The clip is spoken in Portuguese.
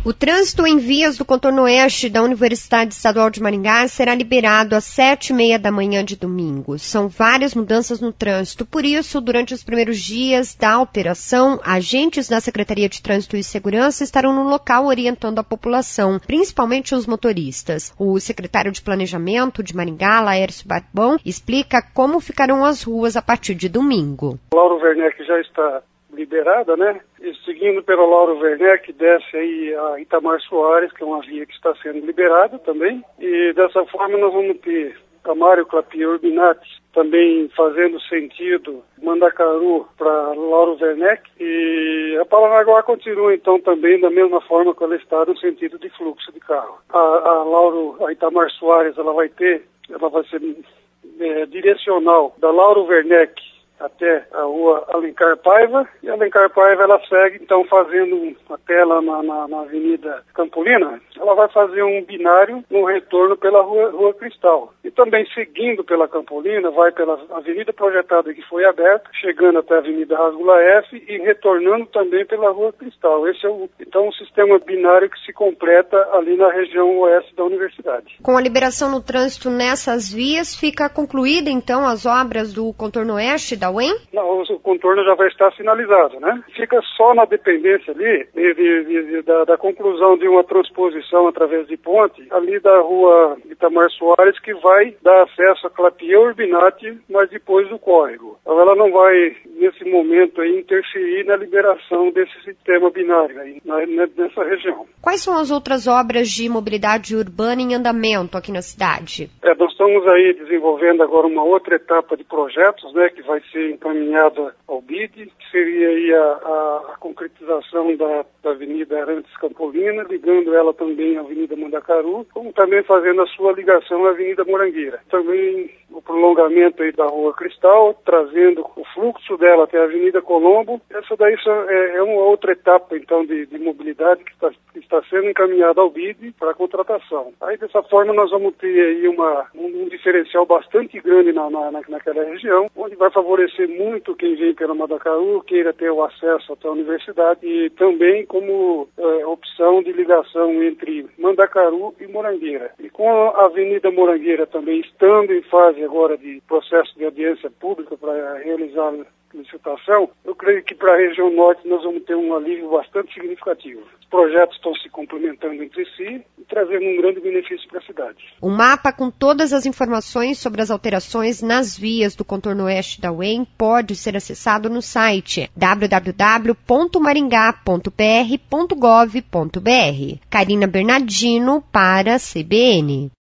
O trânsito em vias do contorno oeste da Universidade Estadual de Maringá será liberado às 7h30 da manhã de domingo. São várias mudanças no trânsito, por isso, durante os primeiros dias da alteração, agentes da Secretaria de Trânsito e Segurança estarão no local orientando a população, principalmente os motoristas. O secretário de Planejamento de Maringá, Laércio Barbão, explica como ficarão as ruas a partir de domingo. Lauro Werneck já está liberada, né? E seguindo pelo Lauro Werneck, desce aí a Itamar Soares, que é uma via que está sendo liberada também. E dessa forma nós vamos ter a Mário Clapier Urbinati também fazendo sentido Mandacaru para Lauro Werneck. E a Paranaguá continua então também da mesma forma que ela está no sentido de fluxo de carro. A Itamar Soares, ela vai ser direcional da Lauro Werneck até a rua Alencar Paiva, e a Alencar Paiva ela segue então fazendo até lá na Avenida Campolina, ela vai fazer um binário no retorno pela rua Cristal. E também seguindo pela Campolina, vai pela avenida projetada que foi aberta, chegando até a Avenida Rasgula F e retornando também pela rua Cristal. Esse é um sistema binário que se completa ali na região oeste da universidade. Com a liberação no trânsito nessas vias, fica concluída então as obras do contorno oeste da UEM? Não, o contorno já vai estar finalizado, né? Fica só na dependência ali da conclusão de uma transposição através de ponte, ali da rua Itamar Soares, que vai dar acesso a Clapier Urbinati, mas depois do córrego. Então ela não vai, nesse momento, aí, interferir na liberação desse sistema binário aí, nessa região. Quais são as outras obras de mobilidade urbana em andamento aqui na cidade? Nós estamos aí desenvolvendo agora uma outra etapa de projetos, né, que vai ser encaminhada ao BID, que seria aí a concretização da Avenida Arantes Campolina, ligando ela também à Avenida Mandacaru, como também fazendo a sua ligação à Avenida Morangueira. Também o prolongamento aí da Rua Cristal, trazendo o fluxo dela até a Avenida Colombo. Essa daí é uma outra etapa, então, de mobilidade que está sendo encaminhada ao BID para a contratação. Aí, dessa forma, nós vamos ter aí um diferencial bastante grande naquela região, onde vai favorecer muito quem vem pela Mandacaru, queira ter o acesso até a universidade, e também como opção de ligação entre Mandacaru e Morangueira. E com a Avenida Morangueira também estando em fase agora de processo de audiência pública para realizar licitação, eu creio que para a região norte nós vamos ter um alívio bastante significativo. Os projetos estão se complementando entre si e trazendo um grande benefício para a cidade. O mapa com todas as informações sobre as alterações nas vias do contorno oeste da UEM pode ser acessado no site www.maringá.pr.gov.br. Karina Bernardino para a CBN.